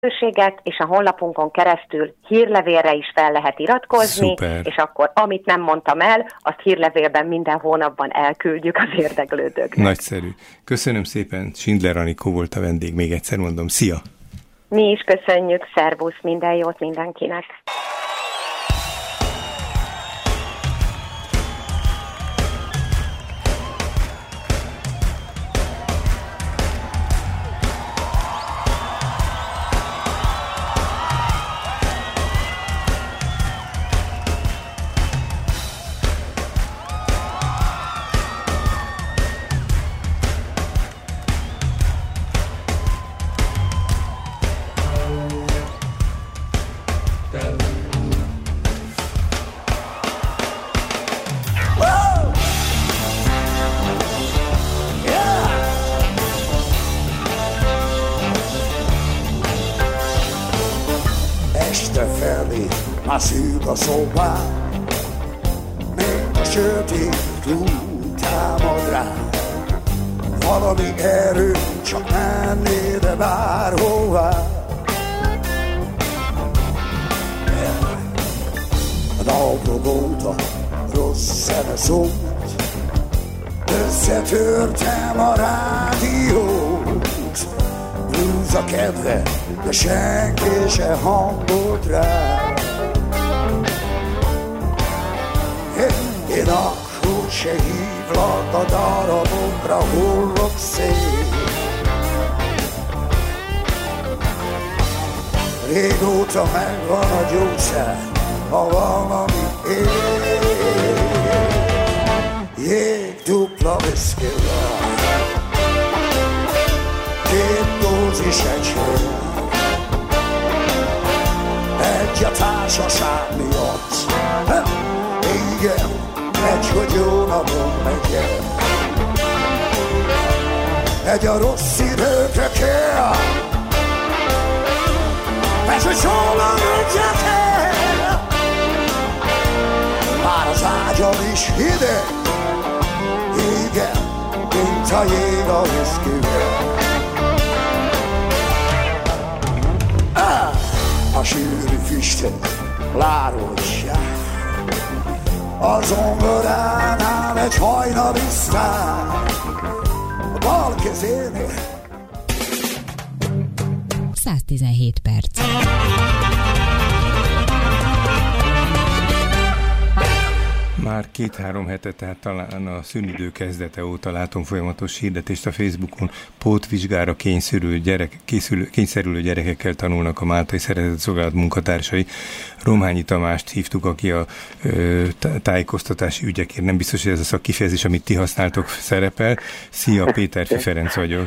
lehetőséget, és a honlapunkon keresztül hírlevélre is fel lehet iratkozni, Szuper. És akkor amit nem mondtam el, azt hírlevélben minden hónapban elküldjük az érdeklődőknek. Nagyszerű. Köszönöm szépen, Schindler Anikó volt a vendég, még egyszer mondom. Szia! Mi is köszönjük, szervusz, minden jót mindenkinek! Szűk a szobám, még a sötét klub támad rám. Valami erő csak menné, de bárhová. A napok óta rossz zene szólt, összetörtem a rádiót. Blues a kedve, de senki se hangolt rá. Én akkor se hívlak a darabokra, hullok szét. Régóta megvan a gyógyszer, ha valami él. Jég dupla viszkivel, 2 dózis egység, egy a társaság miatt. Igen, egy, hogy jó napon megyek. Egy a rossz időkre kell, egy, hogy soha megyek el. Már az ágyam is hideg, igen, mint a jég a viszkivel. A sűrű füstöt lárolják, a zongoránál egy hajnali sztár, a bal kezénél 117 perc. Már 2-3 hete, tehát talán a szünidő kezdete óta látom folyamatos hirdetést a Facebookon. Pótvizsgára kényszerülő gyerekekkel tanulnak a Máltai Szeretetszolgálat munkatársai. Romhányi Tamást hívtuk, aki a tájékoztatási ügyekért, nem biztos, hogy ez a szakkifejezés, amit ti használtok, szerepel. Szia, Péterfi Ferenc vagyok.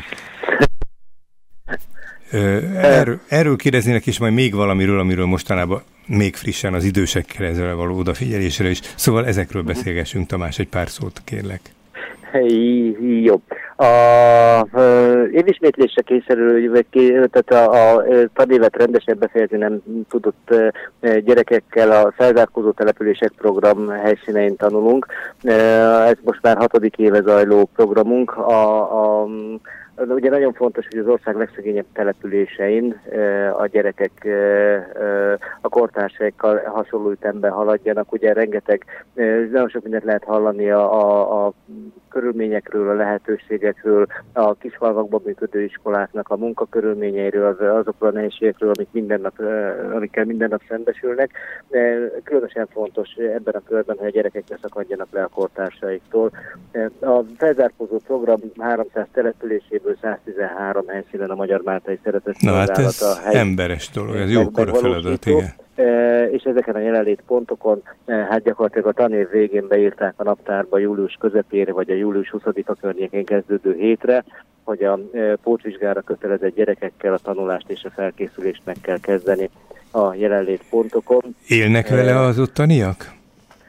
Erről kérdeznének, és majd még valamiről, amiről mostanában még frissen az idősekkel ezzel való odafigyelésre is. Szóval ezekről beszélgessünk, Tamás, egy pár szót kérlek. Jó. Évismétlésre kényszerülő, tehát a tanévet rendesen befejezni nem tudott gyerekekkel a felzárkózó települések program helyszínein tanulunk. Ez most már 6. éve zajló programunk. Ugye nagyon fontos, hogy az ország legszegényebb településein a gyerekek a kortársaikkal hasonló ütemben haladjanak. Ugye rengeteg, nagyon sok mindent lehet hallani a körülményekről, a lehetőségekről, a kisfalvakban működő iskoláknak a munkakörülményeiről, azokról a nehézségekről, amikkel minden nap szembesülnek. Különösen fontos ebben a körben, hogy a gyerekek ne szakadjanak le a kortársaiktól. A felzárkózó program 300 településéből 113 helyszínen a Magyar Máltai Szeretetszolgálat. Na hát ez emberes dolog, ez jókora feladat, igen. És ezeken a jelenlétpontokon hát gyakorlatilag a tanév végén beírták a naptárba július közepére, vagy a július 20-a környékén kezdődő hétre, hogy a pótvizsgára kötelezett gyerekekkel a tanulást és a felkészülést meg kell kezdeni a jelenlétpontokon. Élnek vele az ottaniak?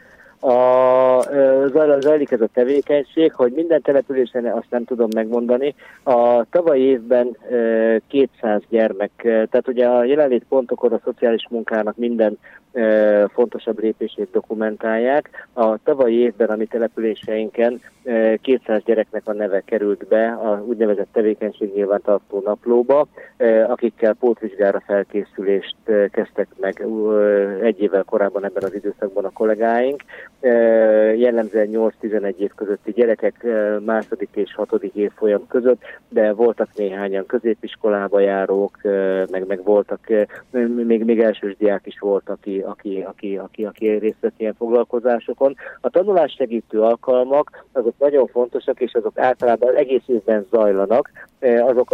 Zajlik ez a tevékenység, hogy minden településen, azt nem tudom megmondani. A tavalyi évben 200 gyermek, tehát ugye a jelenlétpontokon a szociális munkának minden fontosabb lépését dokumentálják. A tavalyi évben a mi településeinken 200 gyereknek a neve került be a úgynevezett tevékenységnyilvántartó naplóba, akikkel pótvizsgára felkészülést kezdtek meg egy évvel korábban ebben az időszakban a kollégáink. Jellemzően 8-11 év közötti gyerekek, második és hatodik évfolyam között, de voltak néhányan középiskolába járók, meg voltak, még elsős diák is volt, aki részt vett ilyen foglalkozásokon. A tanulássegítő alkalmak, azok nagyon fontosak, és azok általában egész évben zajlanak. Azok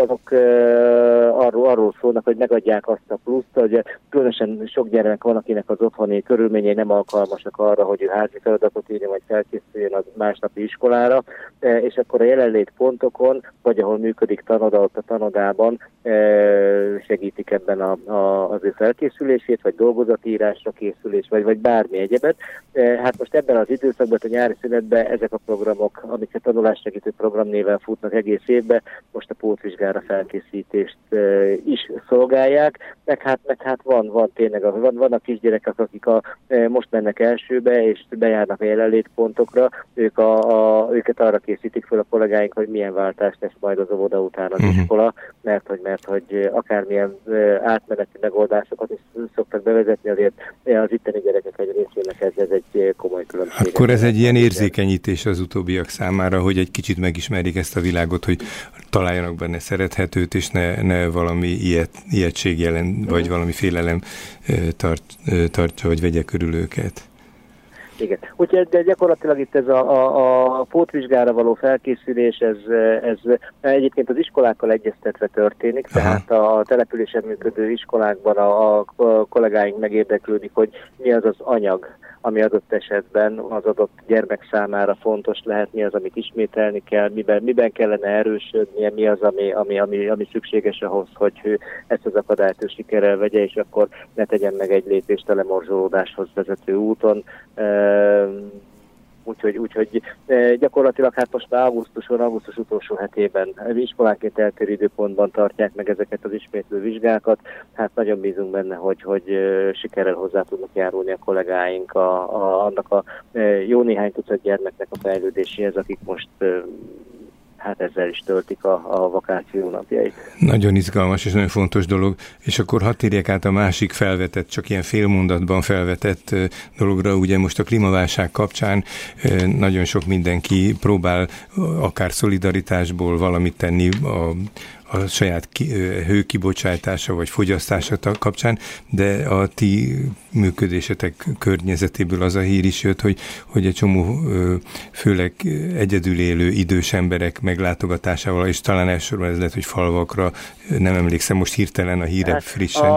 arról szólnak, hogy megadják azt a pluszt, hogy különösen sok gyermek van, akinek az otthoni körülményei nem alkalmasak arra, hogy ő házi feladatot írja, vagy felkészüljön a másnapi iskolára, és akkor a jelenlétpontokon, vagy ahol működik tanoda, ott a tanodában segítik ebben az ő felkészülését, vagy dolgozatírásra készülés, vagy bármi egyebet. Hát most ebben az időszakban, a nyári szünetben ezek a programok, amik a tanulássegítő programnéven futnak egész évben, most a pótvizsgára felkészítést is szolgálják, meg hát van tényleg, vannak kisgyerekek, akik most mennek elsőbe, és bejárnak a jelenlétpontokra, őket arra készítik fel a kollégáink, hogy milyen váltást lesz majd az óvoda után az iskola, mert hogy akármilyen átmeneti megoldásokat is szoktak bevezetni, azért az itteni gyerekek egy részének ez egy komoly különbség. Akkor ez egy ilyen érzékenyítés az utóbbiak számára, hogy egy kicsit megismerik ezt a világot, hogy találjanak benne szerethetőt, és ne valami ijegység jelen, vagy valami félelem tartja, vagy vegye körül őket. Igen. Úgyhogy de gyakorlatilag itt ez a pótvizsgára való felkészülés, ez egyébként az iskolákkal egyeztetve történik, tehát a településen működő iskolákban a kollégáink megérdeklődik, hogy mi az az anyag, ami adott esetben az adott gyermek számára fontos lehet, mi az, amit ismételni kell, miben kellene erősödnie, mi az, ami szükséges ahhoz, hogy ő ezt az akadályt sikerrel vegye, és akkor ne tegyen meg egy lépést a lemorzsolódáshoz vezető úton. Úgyhogy gyakorlatilag hát most augusztus utolsó hetében iskolánként eltérő időpontban tartják meg ezeket az ismétlő vizsgákat. Hát nagyon bízunk benne, hogy sikerrel hozzá tudnak járulni a kollégáink annak a jó néhány tucat gyermeknek a fejlődéséhez, akik most hát ezzel is töltik a vakáció napjait. Nagyon izgalmas és nagyon fontos dolog, és akkor hadd térjek át a másik felvetett, csak ilyen félmondatban felvetett dologra. Ugye most a klímaválság kapcsán nagyon sok mindenki próbál akár szolidaritásból valamit tenni a saját hőkibocsátása vagy fogyasztása kapcsán, de a ti működésetek környezetéből az a hír is jött, hogy egy csomó főleg egyedül élő idős emberek meglátogatásával, és talán elsősorban ez lehet, hogy falvakra, nem emlékszem most hirtelen a híre frissen.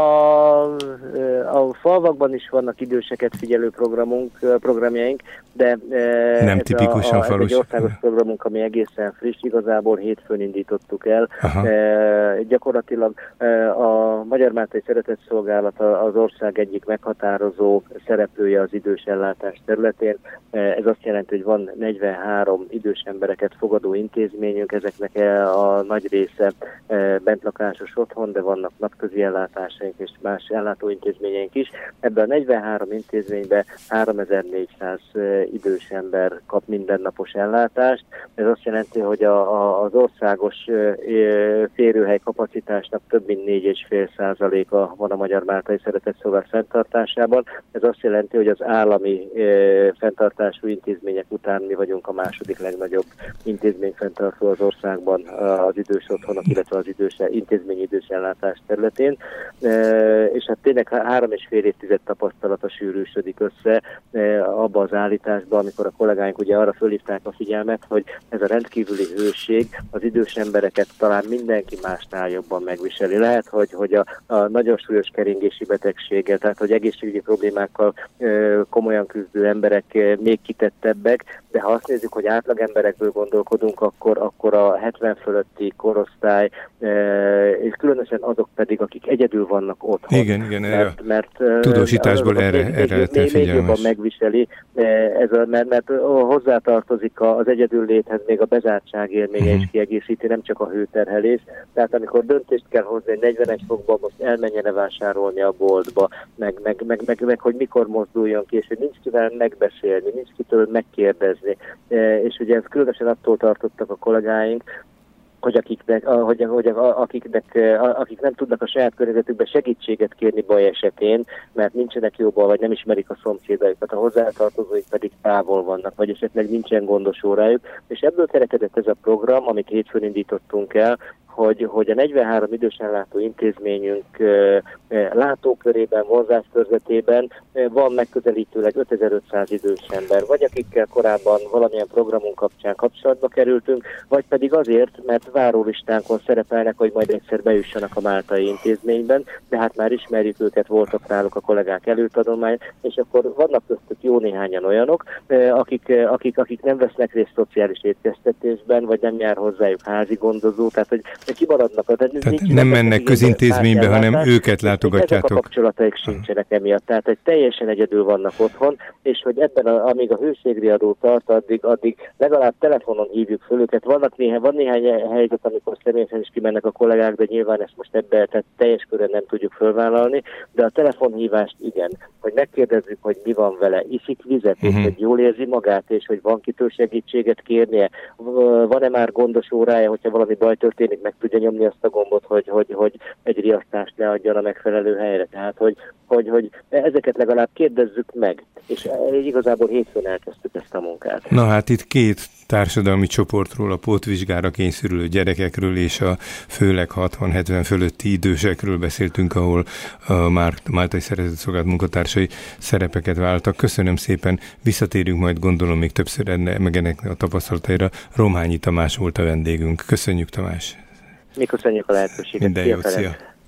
A falvakban is vannak időseket figyelő programjaink, de nem tipikusan falus. Ez egy országos programunk, ami egészen friss, igazából hétfőn indítottuk el. Gyakorlatilag a Magyar Máltai Szeretetszolgálat az ország egyik meghatározó szereplője az idős ellátás területén. Ez azt jelenti, hogy van 43 idős embereket fogadó intézményünk, ezeknek a nagy része bentlakásos otthon, de vannak napközi ellátásaink és más ellátóintézményeink is. Ebben a 43 intézményben 3400 idős ember kap mindennapos ellátást. Ez azt jelenti, hogy az országos férőhely kapacitásnak több mint 4,5%-a van a Magyar Máltai Szeretetszolgálat fenntartásában. Ez azt jelenti, hogy az állami fenntartású intézmények után mi vagyunk a második legnagyobb intézményfenntartó az országban az idős otthonok, illetve az intézményi idős ellátás területén. És hát tényleg 3,5 évtized tapasztalata sűrűsödik össze abba az állításba, amikor a kollégáink ugye arra fölhívták a figyelmet, hogy ez a rendkívüli hőség az idős embereket talán mindenki másnál jobban megviseli. Lehet, hogy a nagyon súlyos keringési betegséggel, tehát hogy egészségügyi problémákkal komolyan küzdő emberek még kitettebbek, de ha azt nézzük, hogy átlagemberekből gondolkodunk, akkor a 70 fölötti korosztály, és különösen azok pedig, akik egyedül vannak otthon. Igen, mert tudósításból erre lehet figyelmes. Jobban megviseli, mert hozzátartozik az egyedülléthez még a bezártság élménye is kiegészíti, nem csak a hőterhelés. Tehát amikor döntést kell hozni, hogy 41 fokban most elmenjen-e vásárolni a boltba, meg hogy mikor mozduljon ki, és hogy nincs kivel megbeszélni, nincs kitől megkérdezni. És ugye ez különösen attól tartottak a kollégáink, hogy akik nem tudnak a saját környezetükben segítséget kérni baj esetén, mert nincsenek jóban, vagy nem ismerik a szomszédaikat, a hozzátartozóik pedig távol vannak, vagy esetleg nincsen gondosó rájuk. És ebből kerekedett ez a program, amit hétfőn indítottunk el, hogy a 43 idősellátó intézményünk látókörében, vonzáskörzetében van megközelítőleg 5500 idős ember, vagy akikkel korábban valamilyen programunk kapcsán kapcsolatba kerültünk, vagy pedig azért, mert várólistánkon szerepelnek, hogy majd egyszer bejussanak a máltai intézményben, de hát már ismerjük őket, voltak náluk a kollégák előtadomány, és akkor vannak köztük jó néhányan olyanok, akik nem vesznek részt szociális étkeztetésben, vagy nem jár hozzájuk házi gondozó, tehát hogy kimaradnak. Tehát nem mennek közintézménybe, hanem őket látogatjátok. Ezek a kapcsolataik sincsenek emiatt, tehát hogy teljesen egyedül vannak otthon, és hogy ebben, amíg a hőségriadó tart, addig legalább telefonon hívjuk föl őket. Van néhány helyzet, amikor személyesen is kimennek a kollégák, de nyilván ezt most tehát teljes körön nem tudjuk fölvállalni, de a telefonhívást igen, hogy megkérdezzük, hogy mi van vele, iszik vizet, és hogy jól érzi magát, és hogy van kitől segítséget kérnie, van-e már gondos órája, hogyha valami baj történik, meg tudja nyomni azt a gombot, hogy egy riasztást leadjon a megfelelő helyre. Tehát, hogy ezeket legalább kérdezzük meg. És igazából hétfőn elkezdtük ezt a munkát. Na hát itt két társadalmi csoportról, a pótvizsgára kényszerülő gyerekekről és a főleg 60-70 fölötti idősekről beszéltünk, ahol a Máltai Szervezett Szolgálat munkatársai szerepeket vállaltak. Köszönöm szépen, visszatérünk majd gondolom még többször meg ennek a tapasztalataira. Romhányi Tamás volt a vendégünk. Köszönjük, Tamás! Mi köszönjük a lehetőséget. Minden jót, szia!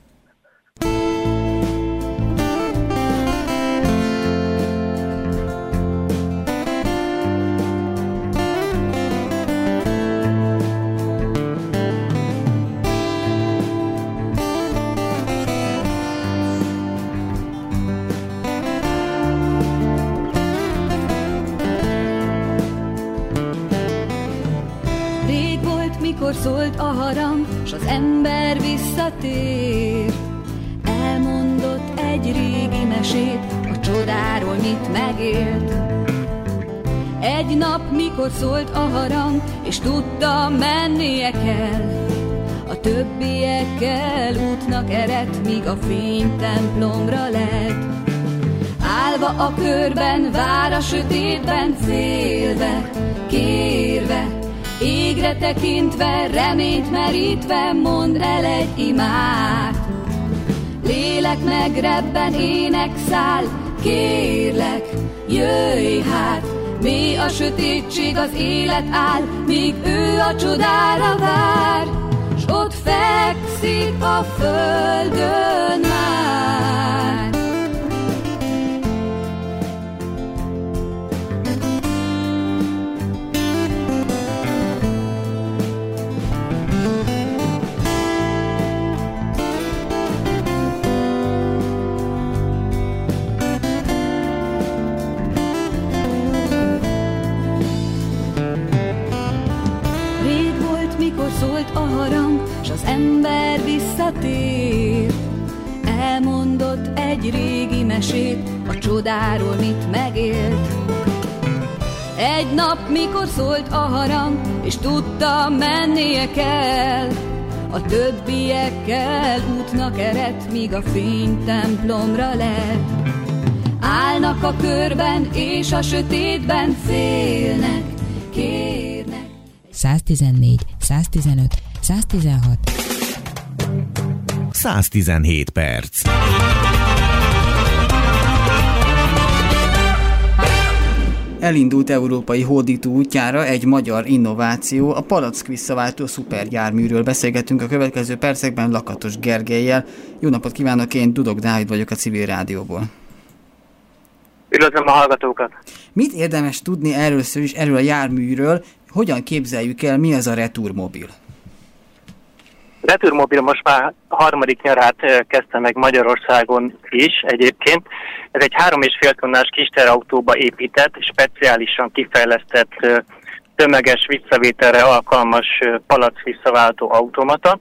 Mikor szólt a harang, s az ember visszatér, elmondott egy régi mesét a csodáról, mit megélt. Egy nap, mikor szólt a harang, és tudta, mennie kell, a többiekkel útnak eredt, míg a fény templomra lett. Állva a körben, vár a sötétben, félve, kérve, égre tekintve, reményt merítve, mondd el egy imát. Lélek megrebben, ének száll, kérlek, jöjj hát. Mély a sötétség, az élet áll, míg ő a csodára vár, s ott fekszik a földön már. Mikor szólt a harang, s az ember visszatér, elmondott egy régi mesét a csodáról, mit megélt. Egy nap, mikor szólt a harang, és tudta, mennie kell, a többiekkel útnak eredt, míg a fény templomra lett. Állnak a körben, és a sötétben félnek, kérnek. 114, 115, 116. 117 perc. Elindult európai hódító útjára egy magyar innováció, a palack visszaváltó szuperjárműről beszélgetünk a következő percekben Lakatos Gergellyel. Jó napot kívánok, én Dudok Dávid vagyok a Civil Rádióból. Üdvözlöm a hallgatókat! Mit érdemes tudni először is erről a járműről, hogyan képzeljük el, mi az a Returmobil? Retúrmobil most már harmadik nyarát kezdte meg Magyarországon is egyébként. Ez egy 3,5 tonnás kisterautóba épített, speciálisan kifejlesztett tömeges visszavételre alkalmas palack visszaváltó automata.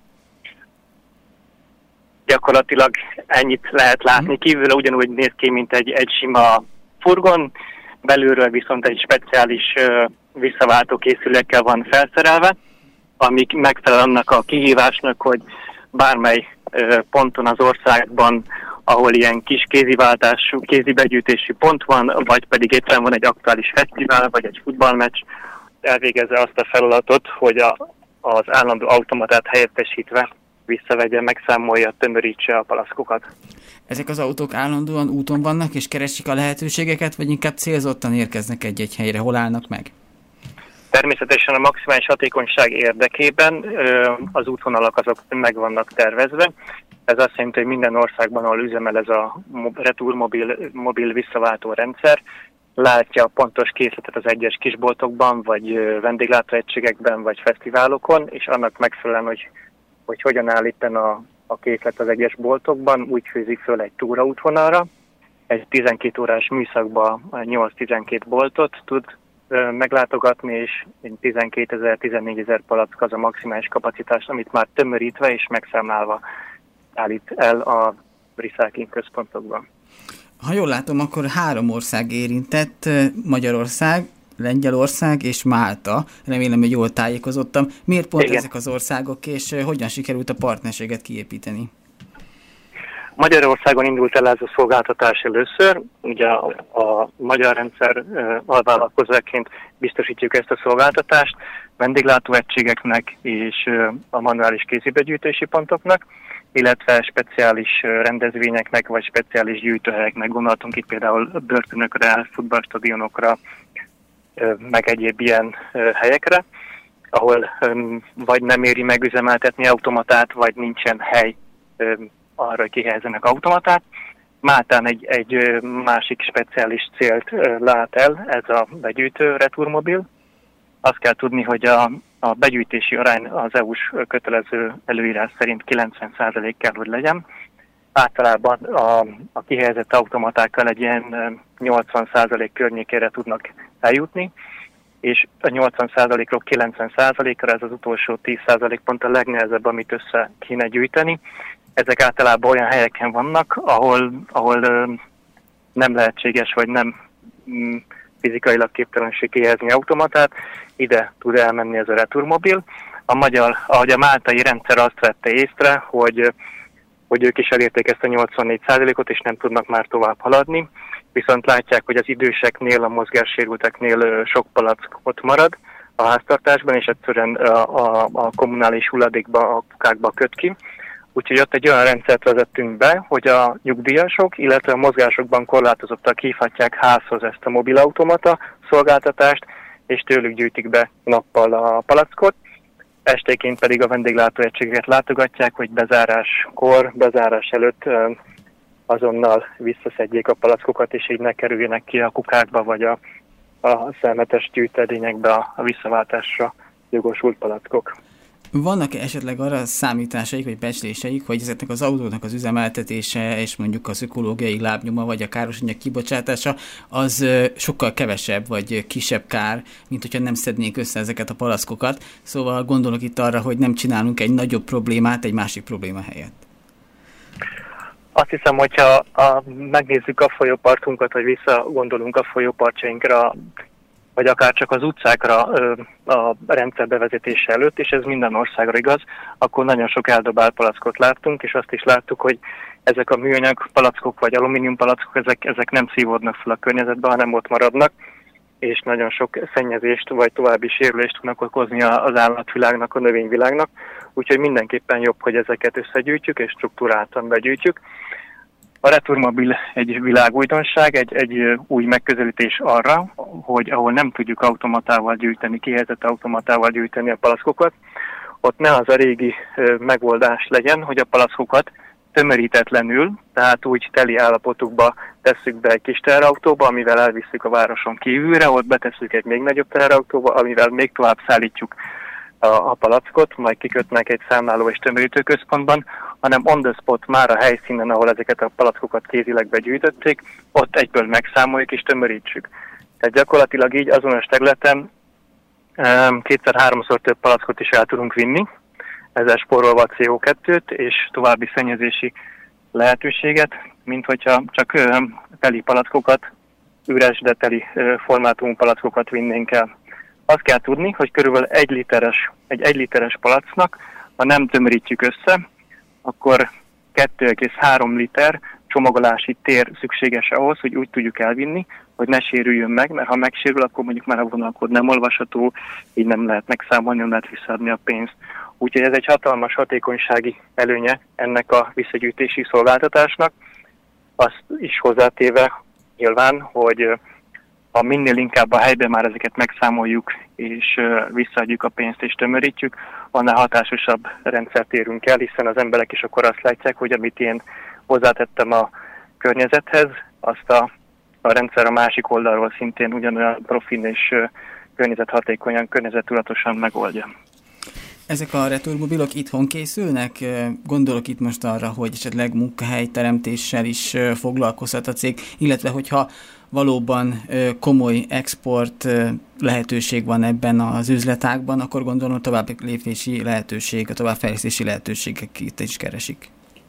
Gyakorlatilag ennyit lehet látni. Kívül ugyanúgy néz ki, mint egy sima furgon, belülről viszont egy speciális visszaváltó készülékkel van felszerelve, amik megfelel annak a kihívásnak, hogy bármely ponton az országban, ahol ilyen kis kéziváltású, kézibegyűjtési pont van, vagy pedig éppen van egy aktuális fesztivál, vagy egy futballmeccs, elvégezze azt a feladatot, hogy az állandó automatát helyettesítve visszavegye, megszámolja, tömörítse a palaszkokat. Ezek az autók állandóan úton vannak, és keresik a lehetőségeket, vagy inkább célzottan érkeznek egy-egy helyre? Hol állnak meg? Természetesen a maximális hatékonyság érdekében az útvonalak azok meg vannak tervezve. Ez azt jelenti, hogy minden országban, ahol üzemel ez a Retúrmobil visszaváltó rendszer, látja a pontos készletet az egyes kisboltokban, vagy vendéglátóegységekben, vagy fesztiválokon, és annak megfelelően, hogy hogyan áll éppen a készlet az egyes boltokban, úgy főzik föl egy túraútvonalra. Egy 12 órás műszakban 8-12 boltot tud meglátogatni, és 12 000, 14 000 palack az a maximális kapacitás, amit már tömörítve és megszámlálva állít el a recycling központokban. Ha jól látom, akkor 3 ország érintett, Magyarország, Lengyelország és Málta. Remélem, hogy jól tájékozottam. Miért pont ezek az országok, és hogyan sikerült a partnerséget kiépíteni? Magyarországon indult el ez a szolgáltatás először. Ugye a magyar rendszer alvállalkozóként biztosítjuk ezt a szolgáltatást vendéglátóegységeknek és a manuális kézibegyűjtési pontoknak, illetve speciális rendezvényeknek vagy speciális gyűjtőhelyeknek. Gondoltunk itt például börtönökre, futballstadionokra, meg egyéb ilyen helyekre, ahol vagy nem éri megüzemeltetni automatát, vagy nincsen hely arra, hogy kihelyezzenek automatát. Máltán egy másik speciális célt lát el ez a begyűjtő Retúrmobil. Azt kell tudni, hogy a begyűjtési arány az EU-s kötelező előírás szerint 90% kell, hogy legyen. Általában a kihelyezett automatákkal egy ilyen 80% környékére tudnak eljutni, és a 80%-ról 90%-ra ez az utolsó 10% pont a legnehezebb, amit össze kéne gyűjteni. Ezek általában olyan helyeken vannak, ahol nem lehetséges, vagy nem fizikailag képtelenség kihelyezni automatát, ide tud elmenni ez a Retúrmobil. Ahogy a máltai rendszer azt vette észre, hogy ők is elérték ezt a 84%-ot, és nem tudnak már tovább haladni, viszont látják, hogy az időseknél, a mozgássérülteknél sok palack ott marad a háztartásban, és egyszerűen a kommunális hulladékba, a kukákba köt ki. Úgyhogy ott egy olyan rendszert vezettünk be, hogy a nyugdíjasok, illetve a mozgásokban korlátozottak hívhatják házhoz ezt a mobilautomata szolgáltatást, és tőlük gyűjtik be nappal a palackot. Estéként pedig a vendéglátóegységeket látogatják, hogy bezárás előtt azonnal visszaszedjék a palackokat, és így ne kerüljenek ki a kukákba, vagy a szemetes gyűjtedényekbe a visszaváltásra jogosult palackok. Vannak-e esetleg arra számításaik, vagy becsléseik, hogy ezeknek az autóknak az üzemeltetése, és mondjuk az ökológiai lábnyoma, vagy a károsanyag kibocsátása, az sokkal kevesebb, vagy kisebb kár, mint hogyha nem szednék össze ezeket a palackokat. Szóval gondolok itt arra, hogy nem csinálunk egy nagyobb problémát egy másik probléma helyett. Azt hiszem, hogyha megnézzük a folyópartunkat, vagy visszagondolunk a folyópartjainkra, vagy akár csak az utcákra a rendszer bevezetése előtt, és ez minden országra igaz, akkor nagyon sok eldobált palackot láttunk, és azt is láttuk, hogy ezek a műanyag palackok vagy alumínium palackok, ezek nem szívódnak fel a környezetbe, hanem ott maradnak, és nagyon sok szennyezést vagy további sérülést tudnak okozni az állatvilágnak, a növényvilágnak, úgyhogy mindenképpen jobb, hogy ezeket összegyűjtjük és struktúráltan begyűjtjük. A Retúrmobil egy világújdonság, egy új megközelítés arra, hogy ahol nem tudjuk automatával gyűjteni, kihelyezett automatával gyűjteni a palackokat, ott ne az a régi megoldás legyen, hogy a palackokat tömörítetlenül, tehát úgy teli állapotukba tesszük be egy kis teherautóba, amivel elvisszük a városon kívülre, ott betesszük egy még nagyobb teherautóba, amivel még tovább szállítjuk a palackot, majd kikötnek egy számláló és tömörítőközpontban, hanem on the spot már a helyszínen, ahol ezeket a palackokat kézileg begyűjtötték, ott egyből megszámoljuk és tömörítsük. Tehát gyakorlatilag így azonos területen 2-3-szor több palackot is el tudunk vinni, ezzel spórolva a CO2-t és további szennyezési lehetőséget, mint hogyha csak teli palackokat, üres, de teli formátumú palackokat vinnénk el. Azt kell tudni, hogy körülbelül egy 1 literes palacknak, ha nem tömörítjük össze, akkor 2,3 liter csomagolási tér szükséges ahhoz, hogy úgy tudjuk elvinni, hogy ne sérüljön meg, mert ha megsérül, akkor mondjuk már a vonalkód nem olvasható, így nem lehet megszámolni, nem lehet visszaadni a pénzt. Úgyhogy ez egy hatalmas hatékonysági előnye ennek a visszagyűjtési szolgáltatásnak. Azt is hozzátéve nyilván, hogy ha minél inkább a helyben már ezeket megszámoljuk, és visszaadjuk a pénzt és tömörítjük, annál hatásosabb rendszert érünk el, hiszen az emberek is akkor azt látják, hogy amit én hozzátettem a környezethez, azt a rendszer a másik oldalról szintén ugyanolyan profin és környezethatékonyan, környezettudatosan megoldja. Ezek a returmobilok itthon készülnek? Gondolok itt most arra, hogy esetleg munkahelyteremtéssel is foglalkozhat a cég, illetve hogyha valóban komoly export lehetőség van ebben az üzletágban, akkor gondolom tovább lépési lehetőség, a továbbfejlesztési lehetőségek itt is keresik.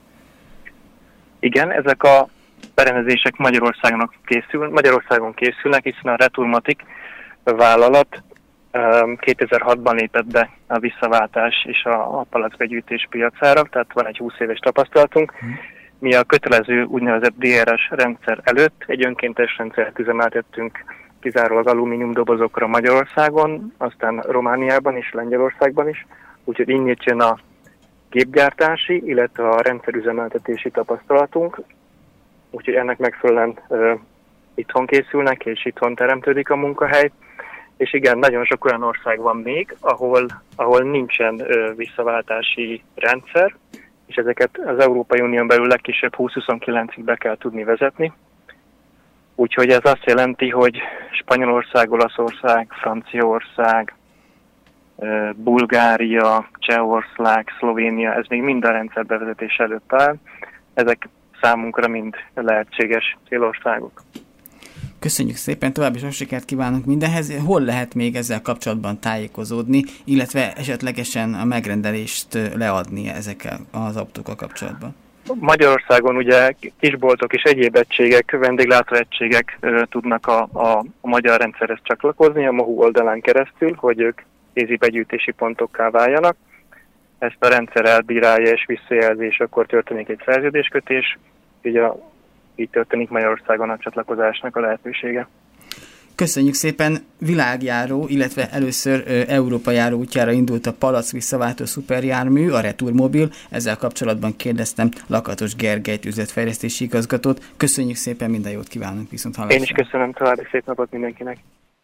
Igen, ezek a berendezések Magyarországon készülnek, hiszen a Returmatic vállalat 2006-ban lépett be a visszaváltás és a palackbegyűjtés piacára, tehát van egy 20 éves tapasztalatunk. Mi a kötelező úgynevezett DRS rendszer előtt egy önkéntes rendszert üzemeltettünk kizárólag alumínium dobozokra Magyarországon, aztán Romániában és Lengyelországban is, úgyhogy innét jön a gépgyártási, illetve a rendszerüzemeltetési tapasztalatunk, úgyhogy ennek megfelelően itthon készülnek és itthon teremtődik a munkahely. És igen, nagyon sok olyan ország van még, ahol nincsen visszaváltási rendszer, és ezeket az Európai Unión belül legkisebb 20-29-ig be kell tudni vezetni. Úgyhogy ez azt jelenti, hogy Spanyolország, Olaszország, Franciaország, Bulgária, Csehország, Szlovénia, ez még mind a rendszer bevezetés előtt áll. Ezek számunkra mind lehetséges célországok. Köszönjük szépen, további sok sikert kívánunk mindenhez. Hol lehet még ezzel kapcsolatban tájékozódni, illetve esetlegesen a megrendelést leadni ezekkel az autókkal kapcsolatban? Magyarországon ugye kisboltok és egyéb egységek, vendéglátóegységek tudnak a magyar rendszerhez csatlakozni a MOHU oldalán keresztül, hogy ők kézi begyűjtési pontokká váljanak. Ezt a rendszer elbírálja és visszajelzés, akkor történik egy szerződéskötés, így történik Magyarországon a csatlakozásnak a lehetősége. Köszönjük szépen! Világjáró, illetve először Európa járó útjára indult a palack visszaváltó szuperjármű, a Returmobil. Ezzel kapcsolatban kérdeztem Lakatos Gergelyt, üzletfejlesztési igazgatót. Köszönjük szépen, minden jót kívánunk, viszont hallásra! Én is köszönöm, további szép napot mindenkinek!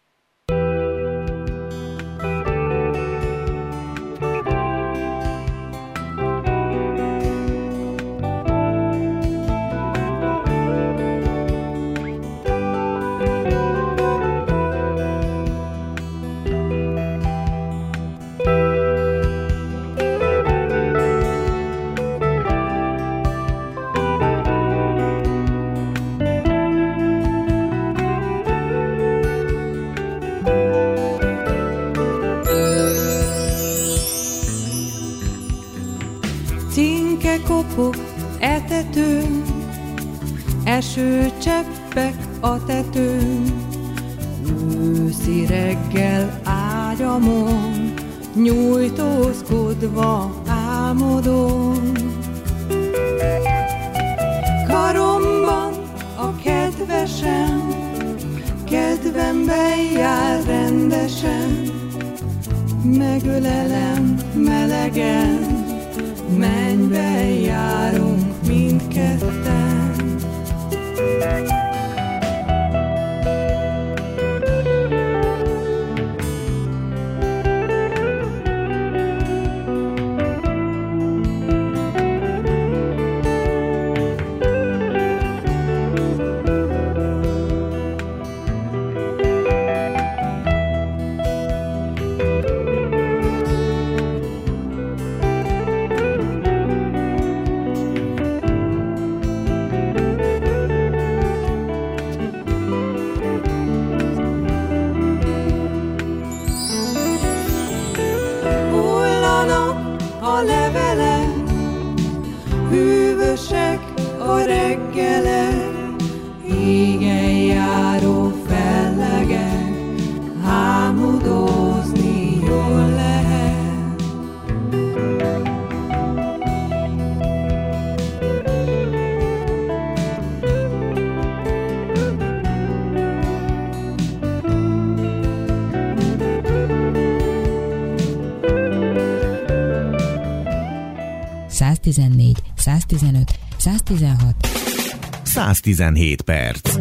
Kopog etetőn, esőcseppek a tetőn, őszi reggel ágyamon, nyújtózkodva álmodom. Karomban a kedvesem, kedvemben jár rendesen, megölelem melegen, mennybe járunk mindketten. 115, 116. 117 perc.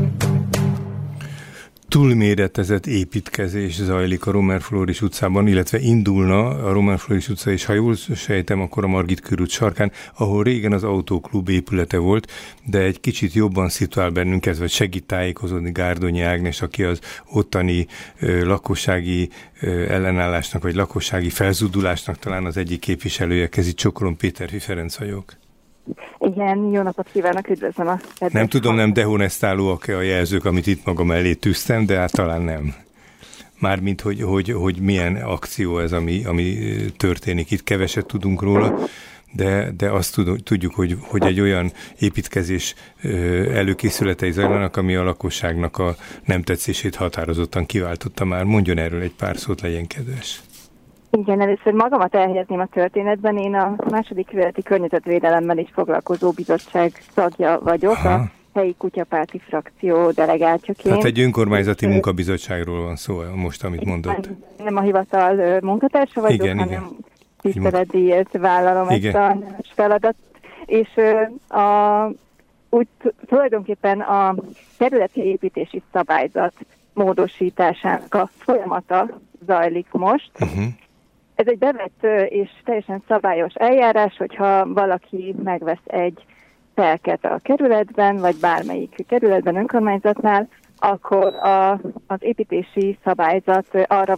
Túlméretezett építkezés zajlik a Romer Flóris utcában, illetve indulna a Romer Flóris utca, és ha jól sejtem, akkor a Margit körút sarkán, ahol régen az autóklub épülete volt, de egy kicsit jobban szituál bennünket, vagy segít tájékozódni Gárdonyi Ágnes, aki az ottani lakossági ellenállásnak, vagy lakossági felzúdulásnak talán az egyik képviselője. Kezi Csokolom, Péterfi Ferenc vagyok. Igen, jó napot kívánok, üdvözlöm a kedves. Nem tudom, nem dehonestálóak-e a jelzők, amit itt magam elé tűztem, de hát talán nem. Mármint, hogy milyen akció ez, ami történik. Itt keveset tudunk róla, de azt tudjuk, hogy egy olyan építkezés előkészületei zajlanak, ami a lakosságnak a nem tetszését határozottan kiváltotta már. Mondjon erről egy pár szót, legyen kedves. Igen, először magamat elhelyezném a történetben. Én a második kerületi környezetvédelemmel is foglalkozó bizottság tagja vagyok, a helyi kutyapárti frakció delegáltjaként. Tehát egy önkormányzati munkabizottságról van szó most, amit mondott. Nem a hivatal munkatársa vagyok, hanem tiszteletdíjért vállalom ezt a feladatot. És úgy tulajdonképpen a területi építési szabályzat módosításának a folyamata zajlik most. Ez egy bevett és teljesen szabályos eljárás, hogyha valaki megvesz egy telket a kerületben, vagy bármelyik kerületben, önkormányzatnál, akkor az építési szabályzat arra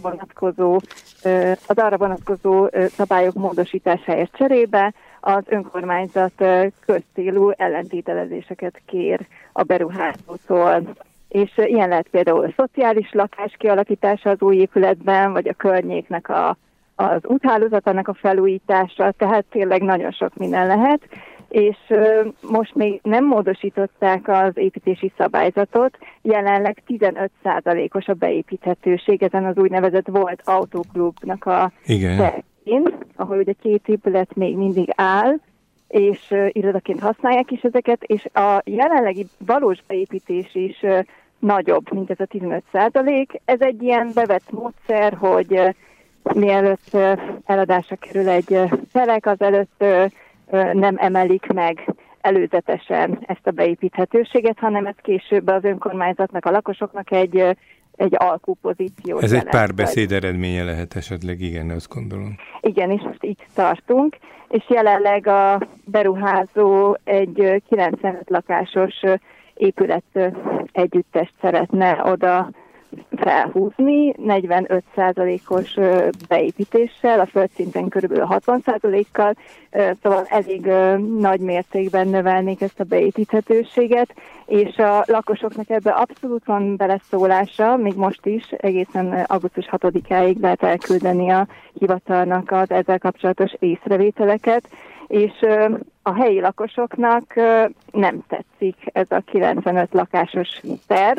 vonatkozó szabályok módosításáért cserébe az önkormányzat közcélú ellentételezéseket kér a beruházótól. És ilyen lehet például a szociális lakás kialakítása az új épületben, vagy a környéknek az úthálózatának a felújítása, tehát tényleg nagyon sok minden lehet, és most még nem módosították az építési szabályzatot, jelenleg 15%-os a beépíthetőség ezen az úgynevezett volt autóklubnak a terén, ahol ugye 2 épület még mindig áll, és irodaként használják is ezeket, és a jelenlegi valós beépítés is nagyobb, mint ez a 15%. Ez egy ilyen bevett módszer, hogy mielőtt eladásra kerül egy telek, azelőtt nem emelik meg előzetesen ezt a beépíthetőséget, hanem ez később az önkormányzatnak, a lakosoknak egy alkupozíciót. Ez egy párbeszéd eredménye lehet esetleg, igen, azt gondolom. Igen, és most itt tartunk, és jelenleg a beruházó egy 95 lakásos épület együttest szeretne oda felhúzni, 45%-os beépítéssel, a földszinten körülbelül 60%-kal, szóval elég nagy mértékben növelnék ezt a beépíthetőséget, és a lakosoknak ebbe abszolút van beleszólása, még most is, egészen augusztus 6-áig lehet elküldeni a hivatalnak az ezzel kapcsolatos észrevételeket, és a helyi lakosoknak nem tetszik ez a 95 lakásos terv,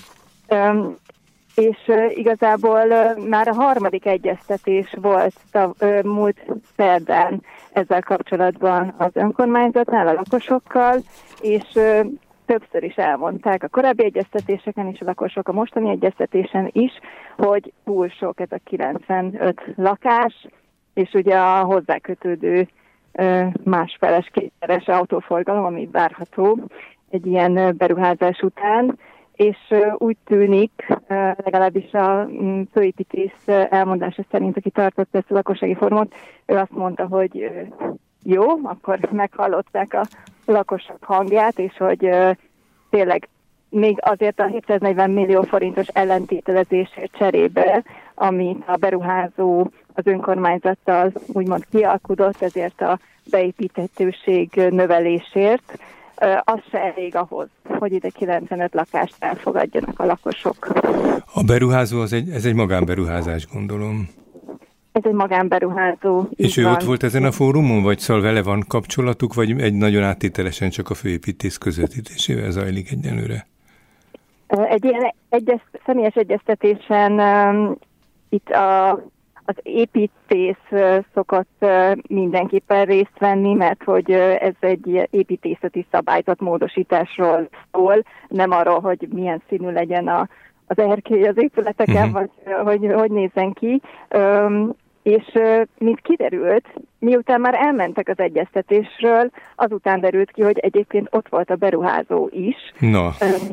és igazából már a harmadik egyeztetés volt múlt szerdán ezzel kapcsolatban az önkormányzatnál, a lakosokkal, és többször is elmondták a korábbi egyeztetéseken és a lakosok a mostani egyeztetésen is, hogy túl sok ez a 95 lakás, és ugye a hozzákötődő másfeles kétszeres autóforgalom, ami várható egy ilyen beruházás után, és úgy tűnik, legalábbis a főépítész elmondása szerint, aki tartott ezt a lakossági fórumot, ő azt mondta, hogy jó, akkor meghallották a lakosok hangját, és hogy tényleg még azért a 740 millió forintos ellentételezésért cserébe, amit a beruházó az önkormányzattal úgymond kialkudott, ezért a beépíthetőség növelésért, az se elég ahhoz, hogy ide 95 lakást elfogadjanak a lakosok. A beruházó ez egy magánberuházás, gondolom. Ez egy magánberuházó. És ő ott volt ezen a fórumon, vagy szóval vele van kapcsolatuk, vagy egy nagyon áttételesen csak a főépítész közvetítésével zajlik egyenlőre? Egy ilyen személyes egyeztetésen itt az építész szokott mindenképpen részt venni, mert hogy ez egy építészeti szabályzatmódosításról szól, nem arról, hogy milyen színű legyen az erkély az épületeken, vagy hogy nézzen ki. És mint kiderült, miután már elmentek az egyeztetésről, azután derült ki, hogy egyébként ott volt a beruházó is. No.